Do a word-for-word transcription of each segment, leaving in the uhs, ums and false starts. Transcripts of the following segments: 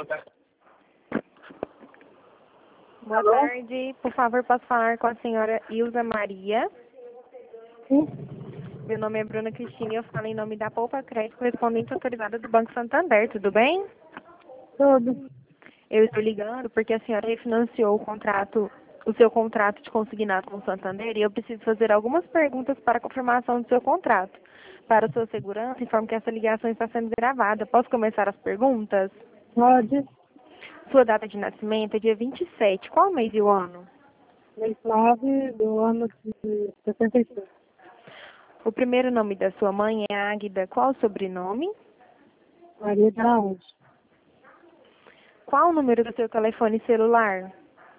Boa Alô? tarde. Por favor, posso falar com a senhora Ilza Maria? Sim, Meu nome é Bruna Cristina e eu falo em nome da Poupa Crédito, correspondente autorizada do Banco Santander. Tudo bem? tudo. Eu estou ligando porque a senhora refinanciou o contrato, o seu contrato de consignado com o Santander e eu preciso fazer algumas perguntas para a confirmação do seu contrato. Para sua segurança, informo que essa ligação está sendo gravada. Posso começar as perguntas? Pode. Sua data de nascimento é dia vinte e sete. Qual mês e o ano? Mês nove do ano de setenta e cinco. O primeiro nome da sua mãe é Águida. Qual o sobrenome? Maria de Araújo. Qual o número do seu telefone celular?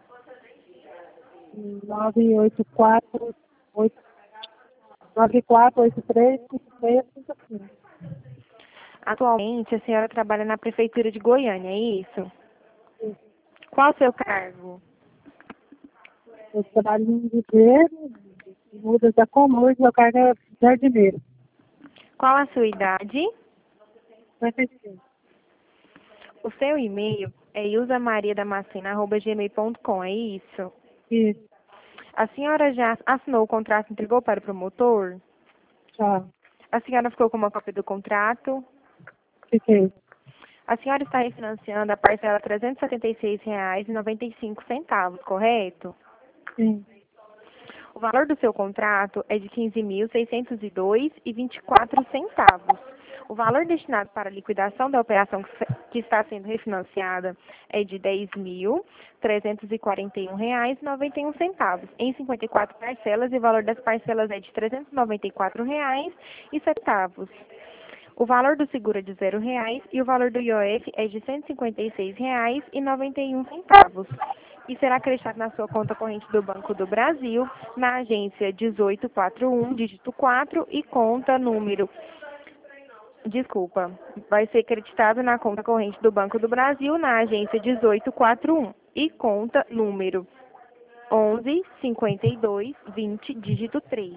nove oito quatro oito nove quatro oito três cinco seis cinco cinco. Atualmente, a senhora trabalha na Prefeitura de Goiânia, é isso? Qual o seu cargo? Eu trabalho em Ribeiro, mudas da Comur, meu cargo é jardineiro. Qual a sua idade? cinquenta e cinco. O seu e-mail é ilzamariadamacena arroba gmail ponto com, é isso? Isso, A senhora já assinou o contrato e entregou para o promotor? tchau. A senhora ficou com uma cópia do contrato? Fiquei. A senhora está refinanciando a parcela trezentos e setenta e seis reais e noventa e cinco centavos, correto? Sim, O valor do seu contrato é de quinze mil seiscentos e dois reais e vinte e quatro centavos. O valor destinado para a liquidação da operação que se- que está sendo refinanciada é de dez mil trezentos e quarenta e um reais e noventa e um centavos, em cinquenta e quatro parcelas, e o valor das parcelas é de trezentos e noventa e quatro reais e centavos. O valor do seguro é de zero reais e o valor do I O F é de cento e cinquenta e seis reais e noventa e um centavos. E será acreditado na sua conta corrente do Banco do Brasil, na agência dezoito quarenta e um, dígito quatro, e conta número. Desculpa, vai ser acreditado na conta corrente do Banco do Brasil, na agência dezoito quarenta e um, e conta número onze cinquenta e dois vinte, dígito três.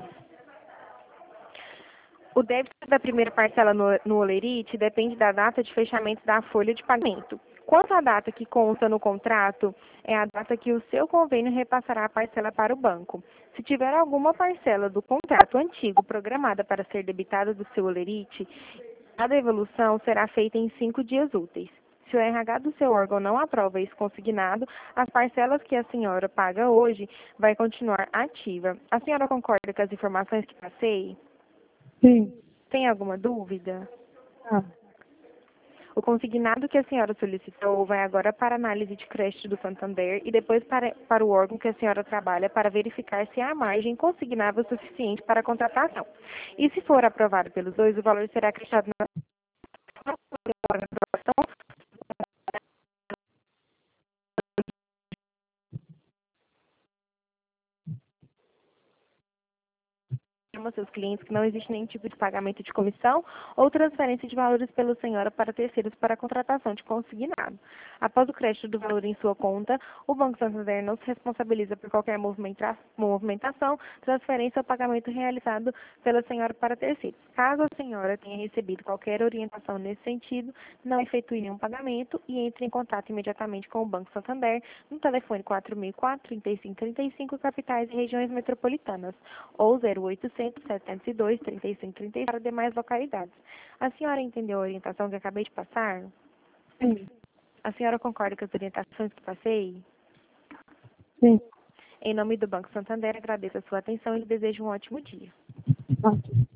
O débito da primeira parcela no, no Olerite depende da data de fechamento da folha de pagamento. Quanto à data que consta no contrato, é a data que o seu convênio repassará a parcela para o banco. Se tiver alguma parcela do contrato antigo programada para ser debitada do seu Olerite, a devolução será feita em cinco dias úteis. Se o R H do seu órgão não aprova esse consignado, as parcelas que a senhora paga hoje vai continuar ativa. A senhora concorda com as informações que passei? sim. Tem alguma dúvida? Ah, O consignado que a senhora solicitou vai agora para análise de crédito do Santander e depois para, para o órgão que a senhora trabalha para verificar se há margem consignável suficiente para a contratação. E se for aprovado pelos dois, o valor será acrescido na aprovação. Aos seus clientes que não existe nenhum tipo de pagamento de comissão ou transferência de valores pela senhora para terceiros para a contratação de consignado. Após o crédito do valor em sua conta, o Banco Santander não se responsabiliza por qualquer movimenta- movimentação, transferência ou pagamento realizado pela senhora para terceiros. Caso a senhora tenha recebido qualquer orientação nesse sentido, não efetue nenhum pagamento e entre em contato imediatamente com o Banco Santander no telefone quatro mil e quatro, trinta e cinco trinta e cinco, capitais e regiões metropolitanas, ou zero oitocentos, setecentos e dois, trinta e cinco trinta e cinco para demais localidades. A senhora entendeu a orientação que acabei de passar? sim, A senhora concorda com as orientações que passei? sim. Em nome do Banco Santander, agradeço a sua atenção e lhe desejo um ótimo dia. Ok.